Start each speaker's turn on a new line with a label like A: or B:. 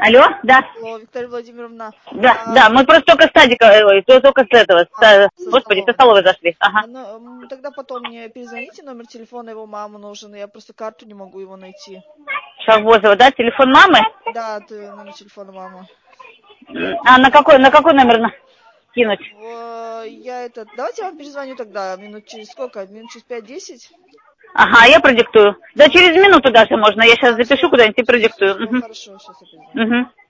A: Алло, да.
B: Алло, Виктория Владимировна.
A: Да, мы просто только с садика, только с этого, господи, со столовой зашли. Ага.
B: Тогда потом мне перезвоните, номер телефона его мамы нужен, я просто карту не могу его найти.
A: Шахбозова, да, телефон мамы?
B: Да, номер телефона мамы.
A: А на какой номер кинуть?
B: Давайте я вам перезвоню тогда, минут через сколько? Минут через 5-10?
A: Ага, я продиктую. Да, через минуту даже можно, я сейчас запишу куда-нибудь и продиктую.
B: Хорошо, сейчас я перезвоню.
A: Угу.